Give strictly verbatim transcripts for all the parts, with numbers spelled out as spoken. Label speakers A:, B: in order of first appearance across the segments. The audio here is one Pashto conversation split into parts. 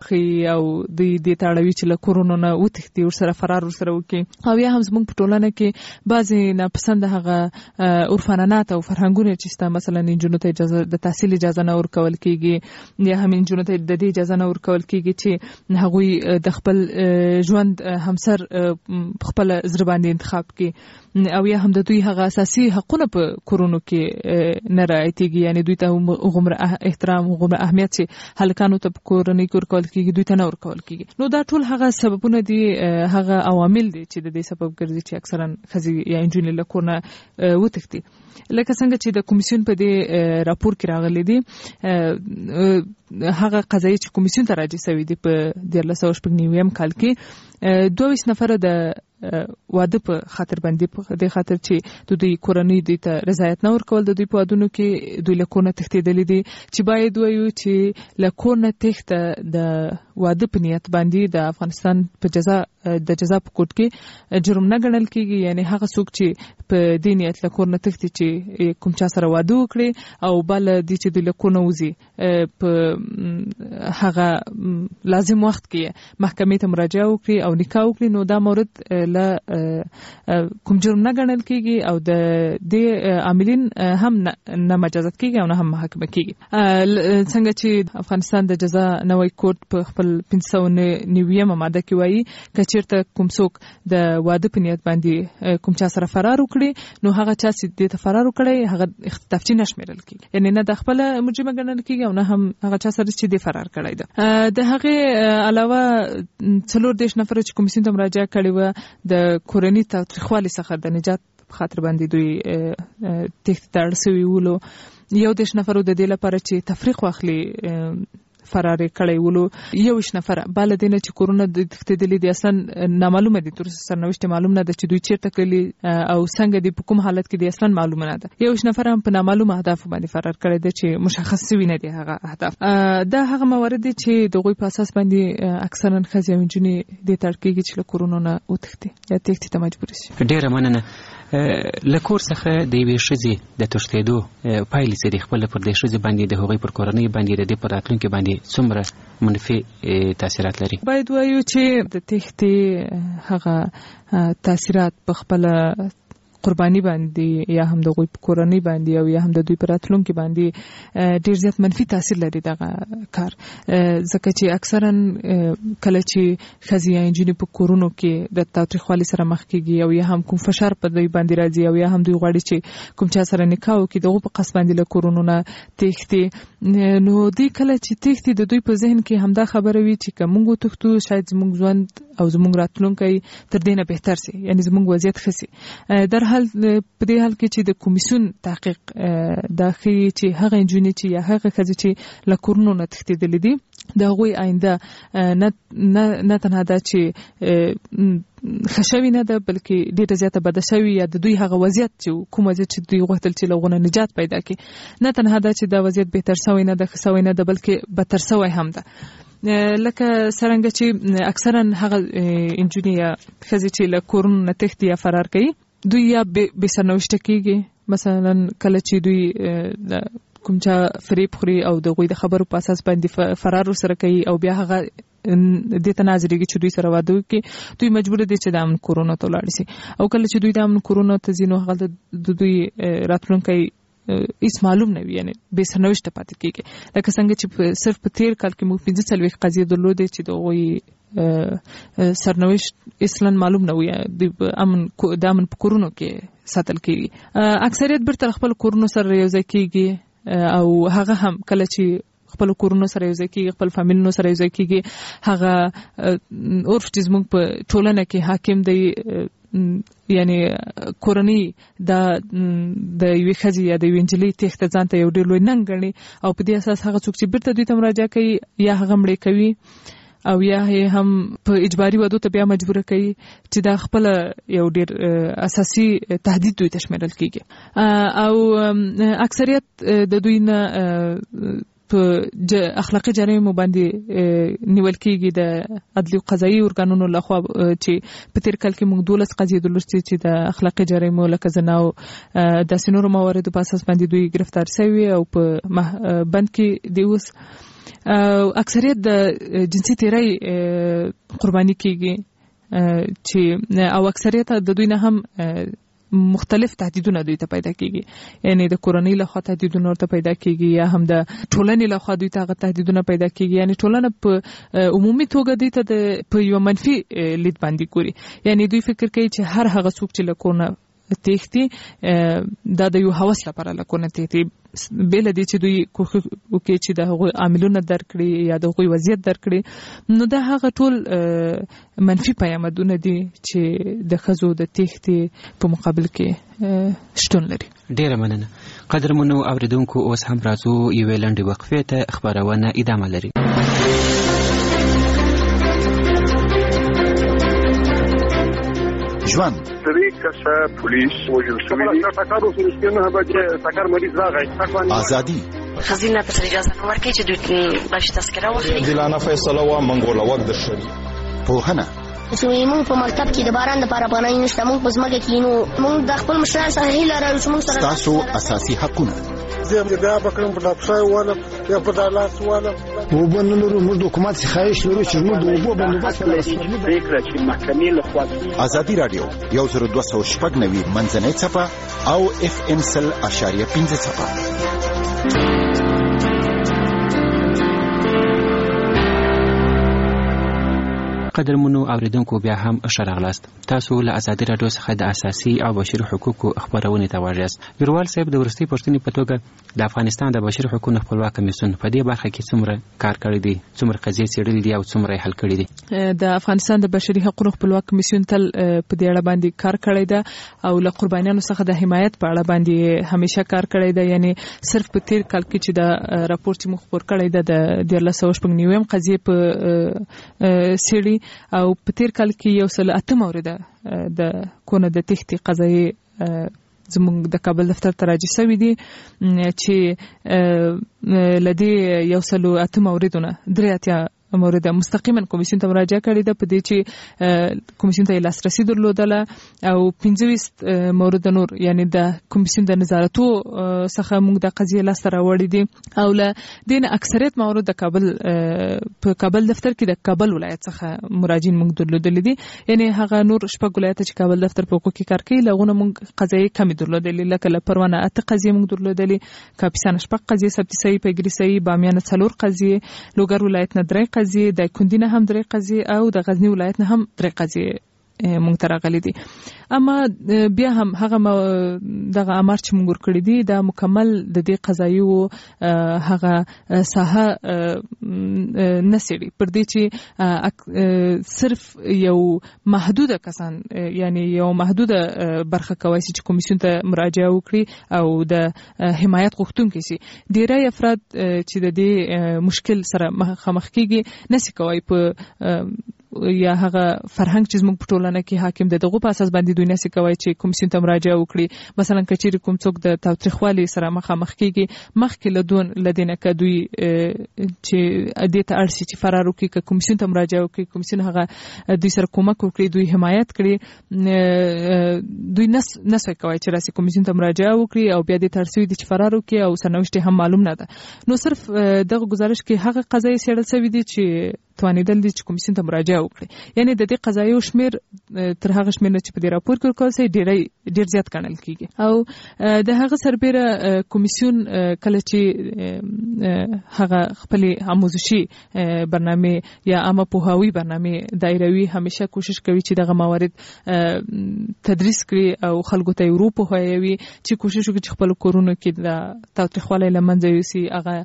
A: وخی او د دې تاړوي چې له کورونو نه وتښتي ورسره فرار ورسره وکړي. او یا هم زموږ په ټولنه کې بعضې ناپسند هغه عرفانات او فرهنګونه چې شته، مثلا نجونو ته اجازه د تحصیل اجازه نه ورکول کېږي، یا هم نجونو ته د دې اجازه نه ورکول کېږي چې هغوی د خپل ژوند همسر خپل زړه باندې انتخاب کړي، او یا هم د دوی هغه اساسي حقونه په کورونو کې نه رعایتېږي، یعنی دوی ته هغومره احترام هغومره اهمیت چې هلکانو ته په کورنۍ کې ورکول کېږي دوی ته نه ورکول کېږي. نو دا ټول هغه سببونه دي، هغه عوامل دي چې د دې سبب ګرځي چې اکثرا ښځې یا نجونې له کور نه وتښتي. لکه څنګه چې د کمیسیون په دې راپور کې راغلی دي، هغه قضایي چې کمیسیون ته راجع شوي دي په دیارلس سوه شپږ نوي کال کې دوه ویشت نفره د واده په خاطر باندې په دې خاطر چې د دوی کورنۍ دوی ته رضایت نه ورکول، د دوی په وادونو کې دوی له کور نه تښتېدلي دي، چې باید وایو چې له کور نه تښته د واده په نیت باندې د افغانستان په جزا د جزا په کوډ کې جرم نه ګڼل کېږي. یعنی هغه څوک چې په دې نیت له کور نه تښتي چې کوم چا سره واده وکړي او بل دي چې دوی له کور نه وځي په هغه لازم وخت کې محکمې ته مراجعه وکړي او نکاح وکړي، نو دا مورد له کوم جرم نه ګڼل کېږي او د دې عاملین هم نه مجازات کېږي او نه هم محاکمه کېږي. څنګه چې افغانستان د جزا نوی کوډ په خپل پنځه سوه نوي ماده کې وایي که چېرته کوم څوک د واده په نیت باندې کوم چا سره فرار وکړي، نو هغه چا چې دې ته فرار وکړی هغه اختطافچي نه شمیرل کېږي، یعنی نه د خپله مجرمه ګڼل کېږي او نه هم هغه چا سره چې دې فرار کړی ده. د هغې علاوه څلور دېرش نفره چې کمیسیون ته مراجعه کړې وه د کورني تاوتریخوالي څخه د نجات په خاطر باندې دوی تښتې ته اړ سوي ولو. یو دېرش نفرو د دې لپاره چې تفریق واخلي فرار کړی ولو. یویشت نفره بله دې نه چې کورونه د تښتېدلي دي اصلا نامعلومه دي، تر سرنوشت معلوم نه ده چې دوی چېرته تللي او څنګه دي په کوم حالت کې دي اصلا معلومه نه ده. یویشت نفره هم په نامعلومه اهدافو باندې فرار کړی ده چې مشخص شوي نه دي هغه اهداف. دا هغه موارد دي چې د هغوی په اساس باندې اکثرا ښځې او نجونې دې ته اړ کېږي چې له کورونو نه وتښتي یا تښتې ته مجبورې شي.
B: ډېره مننه. له کور څخه د یوې ښځې د تښتېدو پایلې څه دي؟ خپله پر دې ښځې باندې د هغوی پر کورنۍ باندې د دې په راتلونکي باندې څومره منفي تاثیرات لري؟
A: باید وایو چې د تښتې هغه تاثیرات په خپله قرباني باندې یا هم د هغوی په کورنۍ باندې او یا هم د دوی په راتلونکي باندې ډېر زیات منفي تاثیر لري دغه کار، ځکه چې اکثرا کله چې ښځې یا نجونې په کورونو کې د تاوتریخوالي سره مخ کېږي او یا هم کوم فشار په دوی باندې راځي او یا هم دوی غواړي چې کوم چا سره نکاح وکړي، د هغو په قصد باندې له کورونو نه تښتي، نو دوی کله چې تښتي د دوی په ذهن کې همدا خبره وي چې که موږ وتښتو شاید زموږ ژوند او زموږ راتلونکی تر دې نه بهتر سي، یعنی زموږ وضعیت ښه سي. در حال په دې حال کې چې د کمیسیون تحقیق دا ښیي چې هغه نجونې چې یا هغه ښځې چې له کورونو نه تښتېدلې دي د هغوی آینده نه تنها دا چې ښه شوې نه ده بلکې ډېره زیاته بده شوې، یا د دوی هغه وضعیت چې کوم وضعیت چې دوی غوښتل چې له هغو نه نجات پیدا کړي نه تنها دا چې دا وضعیت بهتر شوی نه ده ښه شوی نه ده بلکې بدتر شوی هم ده. لکه څرنګه چې اکثرا هغه نجونې یا ښځې چې له کورونو نه تښتي یا فرار کوي دوی یا بې سرنوشته کېږي، مثلا کله چې دوی کوم چا فریب خوري او د هغوی د خبرو په اساس باندې فرار ورسره کوي او بیا هغه دې ته نه حاضرېږي چې دوی سره واده وکړي، دوی مجبوره دي چې د امن کورونو ته ولاړ شي، او کله چې دوی د امن کورونو ته ځي نو هغلته د دوی راتلونکی هیڅ معلوم نه وي، یعنی بې سرنوشته پاتې کېږي. لکه څنګه چې صرف په تېر کال کې موږ پنځه څلوېښت قضیې درلودې چې د هغوی سرنوشت اصلا معلوم نه وي، د امن د امن په کورونو کې ساتل کېږي. اکثریت بیرته خپل کورونو سره یوځای کېږي او هغه هم کله چې خپل کورونو سره یوځای کېږي خپل فامیلونو سره یوځای کېږي هغه عرف چې زموږ په ټولنه کې حاکم دی، یعنی کورنۍ دا د یوې ښځې یا د یوې نجلۍ تښته ځان ته یو ډېر لوی ننګ ګڼي او په دې اساس هغه څوک چې بیرته دوی ته مراجعه کوي یا هغه مړې کوي او یا هم په اجباري وادو ته بیا مجبوره کوي چې دا خپل یو ډېر اساسي تهدید دوی ته شمیرل کېږي. او اکثریت د دوی نه په اخلاقي جرایمو باندې نیول کېږي د عدلي او قضایي ارګانونو لخوا، چې په تېر کال کې موږ دولس قضیې درلودې چې د اخلاقي جرایمو لکه زنا او داسې نورو مواردو په اساس باندې دوی ګرفتار شوي او په بند کې دي اوس. اکثریت د جنسي تیري قرباني کیږي چې او اکثریت د دوی نه هم مختلف تهدیدونه دوی ته پیدا کیږي، یعنی د کورنۍ له خوا تهدیدونه ورته پیدا کیږي یا هم د ټولنې له خوا دوی ته تهدیدونه پیدا کیږي. یعنی ټولنه په عمومي توګه دوی ته د په یو منفي لید باندې ګوري، یعنی دوی فکر کوي چې هر هغه څوک چې له کورنه تېښتي دا د یو هوس لپاره له کورنه تېښتي، بل دې چې دوی کوښښ وکړي چې د هغوی عاملونه درک کړي یا د هغوی وضعیت درک کړي، نو دا هغه ټول منفي پیامدونه دي چې د ښځو د تېښتې په مقابل کې شتون لري.
B: ډیره مننه. قدرمنو اوریدونکو، اوس هم راځو یوې لنډې وقفې ته، خبرونه ادامه لري.
C: ژوند
D: درې کسه پولیس وژل شوي دي. ټکر وشو چې نه به چې ټکر مریض راغی.
C: ازادي
E: خزینه په اجازه نه ورکړي چې دوی باندې تذکره واخلي.
F: دلانه فیصله وا منګوله وخت د شری
C: پوهنه
G: چې موږ په مکتب کې د باران لپاره پناه نشته، موږ په ځمکه کې نو موږ د خپل مشرانو سره هیله لرو چې موږ سره
C: تاسو اساسي حقونه
D: زه بیا بکرم په ډاکټر والا یا په دالاس والا
H: وبنلو موږ د حکومت څخه لرو چې موږ د وبو بندوبست
I: لري. فکر چې محکمې له خوا
C: ازادي رادیو یو زر دوه سوه شپږ نوي منځنۍ څپه او اف ام سل اشاریه پنځه څپه.
B: قدرمنو اوریدونکو، بیا هم ښه راغلاست. تاسو له ازادي راډیو څخه د اساسي او بشري حقوقو خبرونه ته واږئ. یروال صاحب، د ورستي پښتنې په توګه د افغانستان د بشري حقوقو خپلواک کمیسیون په دې برخه کې څومره کار کړی دی، څومره قضیې څېړلې دي او څومره حل کړی دي؟
A: د افغانستان د بشري حقوقو خپلواک کمیسیون تل په دې اړه باندې کار کړی دی او له قربانیانو څخه د حمایت په اړه باندې همیشه کار کړی دی. یعنی صرف په تیر کال کې چې د راپور چې موږ خپور کړی دی د دیارلس سوه شپږ نویم قضیې په سیړي او په تیر کال کې یو سل اته مورده د کونه د تېښتې قضایي زموږ د کابل دفتر ته راجع شوي دي چې له دې یو سل اته موردونه درې اتیا مورد مستقیما کمیسیون ته مراجعه کړې ده، په دې چې کمیسیون ته لاسرسي درلودله او پنځه ویشت مورد نور یعنی د کمیسیون د نظارتو څخه موږ د قضیې لاسته راوړې دي او له دې نه اکثریت موارد د کابل په کابل دفتر کې د کابل ولایت څخه مراجعین موږ درلودلې دي. یعنی هغه نور شپږ ولایت چې کابل دفتر په حقوق کې کار کوي لغونه موږ قضیې کمې درلودلې، لکه له پروانه اته قضیې موږ درلودلې، کاپیسا شپږ قضیې، سبتي سعی، پیګري سعی، بامیان څلور قضیې، لوګر ولایت نه درې قضیې، د کندی نه هم درې قضیې او د غزنی ولایت نه هم درې قضیې مونږ ته راغلي دي. اما بیا هم هغه دغه امر چې مونږ ورکړي دي دا مکمل د دې قضایو هغه ساحه نه څېړي، پر دې چې صرف یو محدوده کسان یعنی یو محدوده برخه کوي چې کمیسیون ته مراجعه وکړي او د حمایت غوښتونکي شي. ډیری افراد چې د دې مشکل سره مخامخ کیږي نشي کوي په یا هغه فرهنګ چې موږ په ټولنه کې حاکم دی دغه په اساس باندې دوی نشي کوي چې کمیسیون ته مراجعه وکړي. مثلا کچېرې کوم څوک د تاوتریخوالي سره مخامخ کیږي مخکې له دون لدینه ک دوی چې دې ته اړ شي چې فرار وکړي ک کمیسیون ته مراجعه وکړي، کمیسیون هغه دوی سره کومک وکړي، دوی حمایت کړي، دوی نس نسوي کوي چې راسي کمیسیون ته مراجعه وکړي او بیا دې ترسوي دي چې فرار وکړي او سرنوشت هم معلوم نه ده. نو صرف دغه گزارش کې هغه قضایي څېړل شوی دي چې توانیدل دي چې کمیسیون ته مراجعه وکړي. یعنی د دې قضایو شمیر تر هغه شمیر چې په دې راپور کې ورکول شوی ډېر ډېر زیات ګڼل کیږي او د هغه سربېره کمیسیون کله چې هغه خپلې آموزشي برنامه یا عامه پوهاوي برنامه دایروي همیشه کوشش کوي چې دغه موارد تدریس کړي او خلکو ته ورو پوهاوي چې کوشش وکړي چې خپل کورونو کې د تاوتریخوالي له منځه یوسي،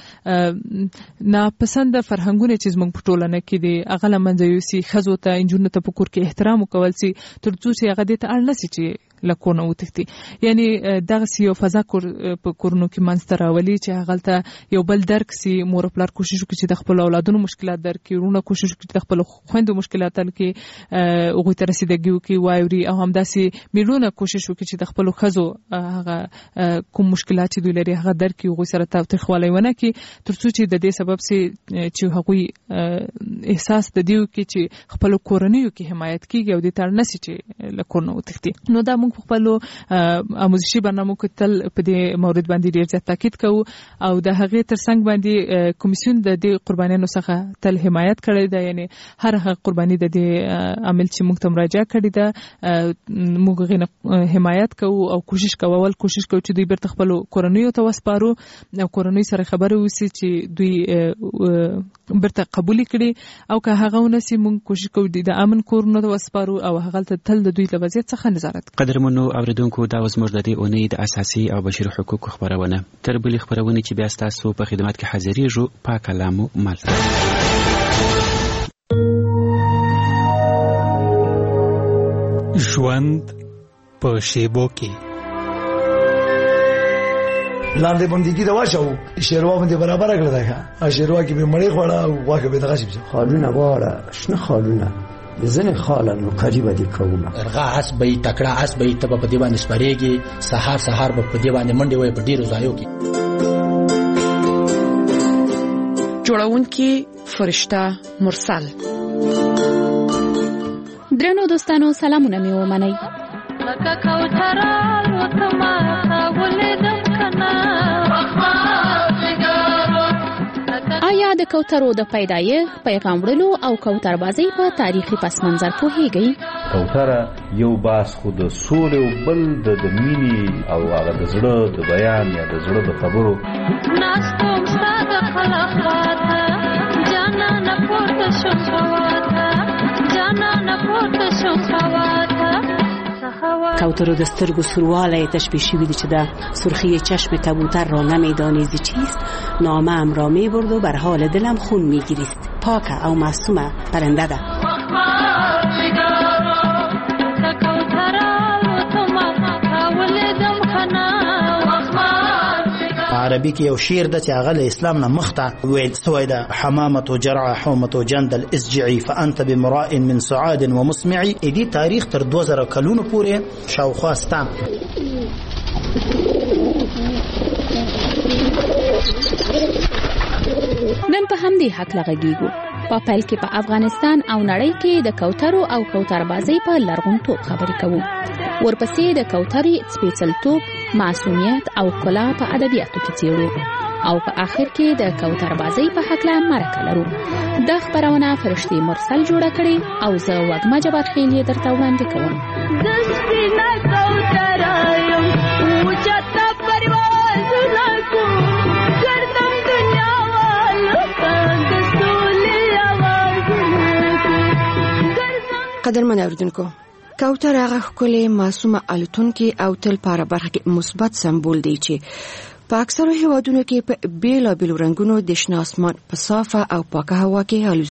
A: هغه ناپسنده فرهنګونه چې زموږ په ټولنه کې دي هغه له منځه یوسي، ښځو ته انجونو ته په کور کې احترام وکول سي تر څو چې هغه دې ته اړ نه سي چې له کور نه وتښتي. یعنی دغسې یو فضا په کورونو کې منځته راولي چې هغلته یو بل درک سي، مور پلار کوشش وکړي چې د خپلو اولادونو مشکلات درک کړي، وروڼه کوشش وکړي چې د خپلو خویندو مشکلات حل کړي، هغوی ته رسیدګي وکړي، واوري او همداسې میلونه کوشش وکړي چې د خپلو ښځو هغه کوم مشکلات چې دوی لري هغه درک کړي، هغوی سره تاوتریخوالی ونه کړي تر څو چې د دې سبب سي چې هغوی احساس د دې وکړي چې خپلو کورنیو کې حمایت کیږي او دې ته اړ نه سي چې له کور نه وتښتي. نو دا موږ موږ خپل آموزشي برنامو کې تل په دې مورد باندې ډیر زیات تاکید کوو او د هغې ترڅنګ باندې کمیسیون د دې قربانیانو څخه تل حمایت کړی دی، یعنی هر هغه قرباني د دې عامل چې موږ ته مراجعه کړې ده موږ غوښنه حمایت کوو او کوشش کوو ول کوشش کوو چې دوی بیرته خپل کورنیو ته وسپارو او کورنۍ سره خبرې وسی چې دوی بیرته قبول کړي او که هغه ونسي موږ کوشش کوو د امن کورونو ته وسپارو او هغه تل د دوی له وضعیت څخه نظارت کوو.
B: قدرمنو اوریدونکو دا زموږ د دې اونۍ د اساسي او بشري حقوقو خبرونه تر بلې خبرونه چې بیا ستاسو په خدمت کې حاضرېږو پاک کلامو مل
J: ژوند په شیبو کې
H: لاندې باندې دا واښو شیروا باندې برابر کړل دا ا شیروا کې به مړی خوړه او واګه به دغه شي
K: خالونه واره شنه خالونه زنه خالانو قریبه دي کومه
L: ارغا حسبې تکړه حسبې تب په دی باندې سپریږي سحر سحر په دی باندې منډي وای په ډیرو ځایو کې
M: جوړونکي فرشته مرسل.
N: درنو دوستانو سلامونه مې ومنئ. آیا د کوترو د پیدایښت پیغام وړلو او کوتربازۍ په تاریخي پس منظر پوهیږئ؟
O: کوتره یو باس خو د سولې او بل د مینې او هغه د زړه د بیان یا د زړه د خبرو
P: ناستوم ساده خلافاته جانا نه پورته شم خواته جانا نه پورته شم خواته.
Q: کوترو د سترګو سروالی تشبیه شوی دی چې د سرخی چشم کبوتر را نمیدانیزی چیست، نامه ام را می برد و بر حال دلم خون می گریست. پاک او معصومه پرنده ده.
L: عربي کې یو شعر د چې هغه له اسلام نه مخته ویل سوی ده: حمامه جرع حومه جندل اسجعي فانت بمراء من سعاد ومسمع. دې تاریخ تر دوه زره کلونو پورې شاوخوا ستا.
N: نن په همدې هکله غږیږو. په پیل کې په افغانستان او نړۍ کې د کوترو او کوتربازۍ په لرغونتوب خبرې کوو. ورپسې د کوترې سپېڅلتوب، معصومیت او ښکلا په ادبیاتو کې څېړو او په آخر کې د کوتربازۍ په هکله مرکه لرو. دا خبرونه فرشتې مرسل جوړه کړې او زه وږمه جبارخیل یې درته وړاندې کوم.
M: قدرمن اوریدونکو، کوتر هغه ښکلې معصومه الوتونکې او تل په هره برخه کې مثبت سمبول دی چې په اکثرو هیوادونو کې په بیلابیلو رنګونو د شنه اسمان په صافه او پاکه هوا کې